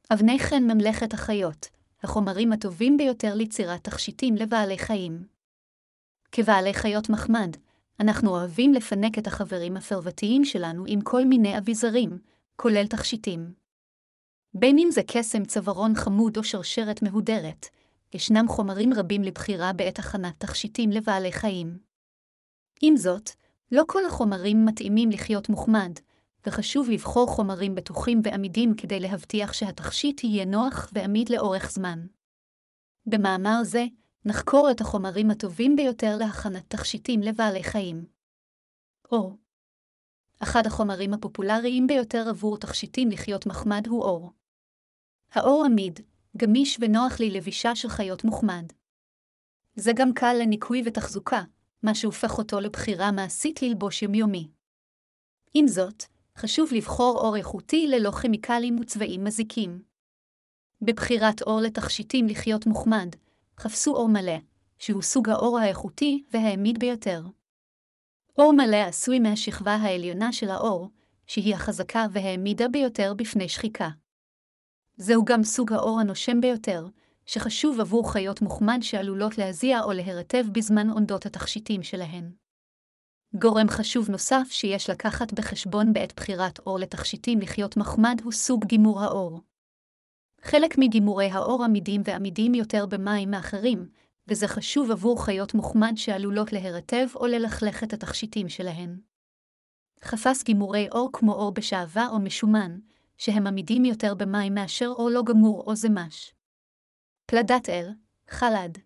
אבני חן ממלכת החיות, החומרים הטובים ביותר ליצירת תכשיטים לבעלי חיים. כבעלי חיות מחמד, אנחנו אוהבים לפנק את החברים הפרוותיים שלנו עם כל מיני אביזרים, כולל תכשיטים. בין אם זה קסם צווארון חמוד או שרשרת מהודרת, ישנם חומרים רבים לבחירה בעת הכנת תכשיטים לבעלי חיים. עם זאת, לא כל החומרים מתאימים לחיות מוחמד, וחשוב לבחור חומרים בטוחים ועמידים כדי להבטיח שהתכשיט יהיה נוח ועמיד לאורך זמן. במאמר זה, נחקור את החומרים הטובים ביותר להכנת תכשיטים לבעלי חיים. אור. אחד החומרים הפופולריים ביותר עבור תכשיטים לחיות מחמד הוא אור. האור עמיד, גמיש ונוח ללבישה של חיות מוחמד. זה גם קל לניקוי ותחזוקה, מה שהופך אותו לבחירה מעשית ללבוש יומיומי. עם זאת, חשוב לבחור אור איכותי ללא כימיקלים וצבעים מזיקים. בבחירת אור לתכשיטים לחיות מוחמד, חפשו אור מלא, שהוא סוג האור האיכותי והעמיד ביותר. אור מלא עשוי מהשכבה העליונה של האור, שהיא החזקה והעמידה ביותר בפני שחיקה. זהו גם סוג האור הנושם ביותר, שחשוב עבור חיות מוחמד שעלולות להזיע או להרטב בזמן עונדות התכשיטים שלהן. גורם חשוב נוסף שיש לקחת בחשבון בעת בחירת אור לתכשיטים לחיות מחמד הוא סוג גימור האור. חלק מגימורי האור עמידים ועמידים יותר במים מאחרים, וזה חשוב עבור חיות מוחמד שעלולות להרטב או ללכלך את התכשיטים שלהן. חפש גימורי אור כמו אור בשעווה או משומן, שהם עמידים יותר במים מאשר אור לא גמור או זמש. פלדת אל, חלד.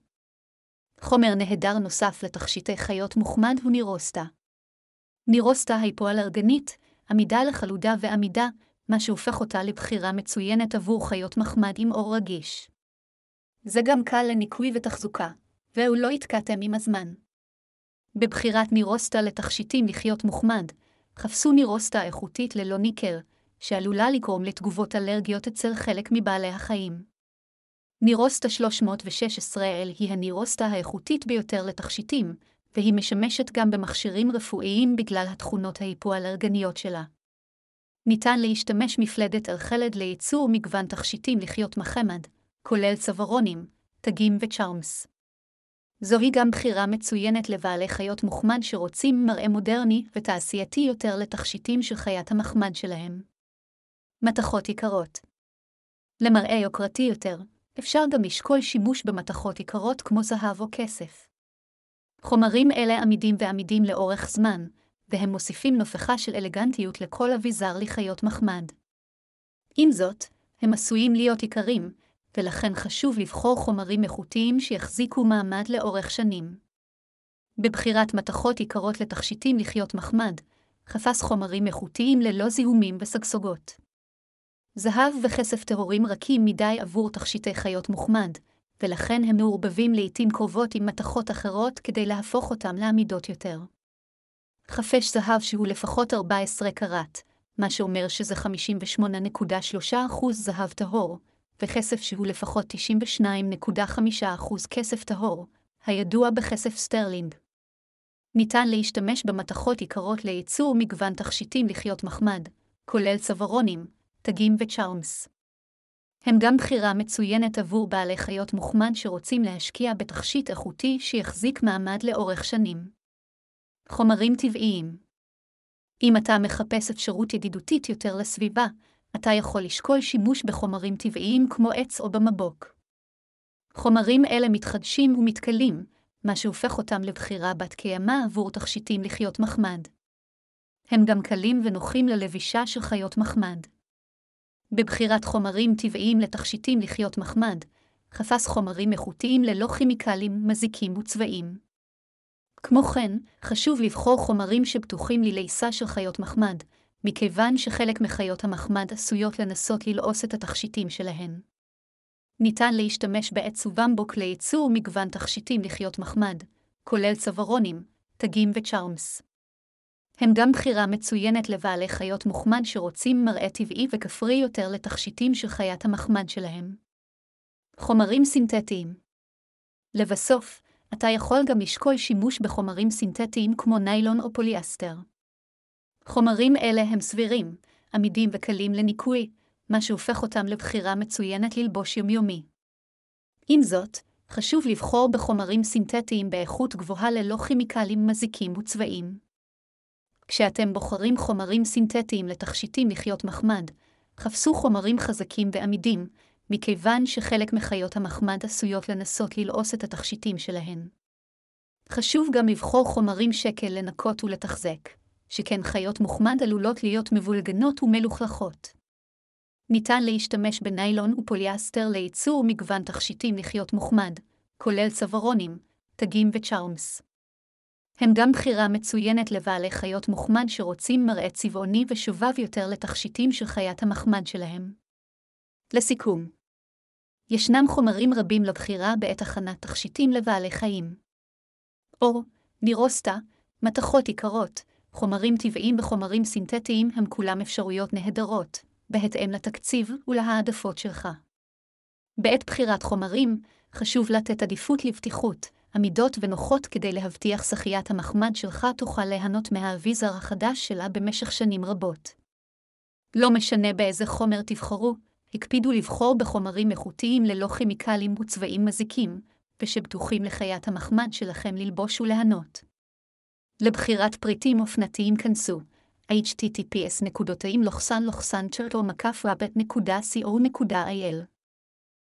חומר נהדר נוסף לתכשיטי חיות מוחמד הוא נירוסטה. נירוסטה היא פועל-ארגנית, עמידה לחלודה ועמידה, מה שהופך אותה לבחירה מצוינת עבור חיות מחמד עם אור רגיש. זה גם קל לניקוי ותחזוקה, והוא לא יתקטם עם הזמן. בבחירת נירוסטה לתכשיטים לחיות מוחמד, חפשו נירוסטה איכותית ללא ניקל, שעלולה לגרום לתגובות אלרגיות אצל חלק מבעלי החיים. נירוסטה 316L היא הנירוסטה האיכותית ביותר לתכשיטים, והיא משמשת גם במכשירים רפואיים בגלל התכונות ההיפואלרגניות שלה. ניתן להשתמש מפלדת אל-חלד לייצור מגוון תכשיטים לחיות מחמד, כולל צווארונים, תגים וצ'ארמס. זוהי גם בחירה מצוינת לבעלי חיות מוחמד שרוצים מראה מודרני ותעשייתי יותר לתכשיטים של חיית המחמד שלהם. מתכות יקרות. למראה יוקרתי יותר, אפשר גם לשקול שימוש במתכות יקרות כמו זהב או כסף. חומרים אלה עמידים ועמידים לאורך זמן, והם מוסיפים נופחה של אלגנטיות לכל אביזר לחיות מחמד. עם זאת, הם עשויים להיות יקרים, ולכן חשוב לבחור חומרים איכותיים שיחזיקו מעמד לאורך שנים. בבחירת מתכות יקרות לתכשיטים לחיות מחמד, חפש חומרים איכותיים ללא זיהומים וסגסוגות. זהב וכסף טהורים רכים מדי עבור תכשיטי חיות מוחמד, ולכן הם מעורבבים לעתים קרובות עם מתכות אחרות כדי להפוך אותם לעמידות יותר. חפש זהב שהוא לפחות 14 קראט, מה שאומר שזה 58.3% זהב טהור, וכסף שהוא לפחות 92.5% כסף טהור, הידוע בכסף סטרלינג. ניתן להשתמש במתכות יקרות לייצור מגוון תכשיטים לחיות מחמד, כולל צווארונים, תגים וצ'ארמס. הם גם בחירה מצוינת עבור בעלי חיות מוחמד שרוצים להשקיע בתכשיט איכותי שיחזיק מעמד לאורך שנים. חומרים טבעיים. אם אתה מחפש אפשרות ידידותית יותר לסביבה, אתה יכול לשקול שימוש בחומרים טבעיים כמו עץ או במבוק. חומרים אלה מתחדשים ומתכלים, מה שהופך אותם לבחירה בת קיימא עבור תכשיטים לחיות מחמד. הם גם קלים ונוחים ללבישה של חיות מחמד. בבחירת חומרים טבעיים לתכשיטים לחיות מחמד, חפש חומרים איכותיים ללא כימיקלים, מזיקים וצבעים. כמו כן, חשוב לבחור חומרים שבטוחים ללעיסה של חיות מחמד, מכיוון שחלק מחיות המחמד עשויות לנסות ללעוס את התכשיטים שלהן. ניתן להשתמש בעץ ובמבוק לייצור מגוון תכשיטים לחיות מחמד, כולל צווארונים, תגים וצ'ארמס. הם גם בחירה מצוינת לבעלי חיות מוחמד שרוצים מראה טבעי וכפרי יותר לתכשיטים של חיית המחמד שלהם. חומרים סינתטיים. לבסוף, אתה יכול גם לשקול שימוש בחומרים סינתטיים כמו ניילון או פוליאסטר. חומרים אלה הם סבירים, עמידים וקלים לניקוי, מה שהופך אותם לבחירה מצוינת ללבוש יומיומי. עם זאת, חשוב לבחור בחומרים סינתטיים באיכות גבוהה ללא כימיקלים מזיקים וצבעים. כשאתם בוחרים חומרים סינתטיים לתכשיטים לחיות מחמד, חפשו חומרים חזקים ועמידים, מכיוון שחלק מחיות המחמד עשויות לנסות ללעוס את התכשיטים שלהן. חשוב גם לבחור חומרים שקל לנקות ולתחזק, שכן חיות מחמד עלולות להיות מבולגנות ומלוכלכות. ניתן להשתמש בניילון ופוליאסטר לייצור מגוון תכשיטים לחיות מחמד, כולל צווארונים, תגים וצ'ארמס. הם גם בחירה מצוינת לבעלי חיות מחמד שרוצים מראה צבעוני ושובב יותר לתכשיטים של חיית המחמד שלהם. לסיכום, ישנם חומרים רבים לבחירה בעת הכנת תכשיטים לבעלי חיים. אור, נירוסטה, מתכות עיקרות, חומרים טבעיים וחומרים סינתטיים הם כולם אפשרויות נהדרות, בהתאם לתקציב ולהעדפות שלך. בעת בחירת חומרים, חשוב לתת עדיפות לבטיחות, עמידות ונוחות כדי להבטיח שחיית המחמד שלך תוכל ליהנות מהאביזר החדש שלה במשך שנים רבות. לא משנה באיזה חומר תבחרו, הקפידו לבחור בחומרים איכותיים ללא כימיקלים וצבעים מזיקים, ושבטוחים לחיית המחמד שלכם ללבוש וליהנות. לבחירת פריטים אופנתיים כנסו https://turtle-rabbit.co.il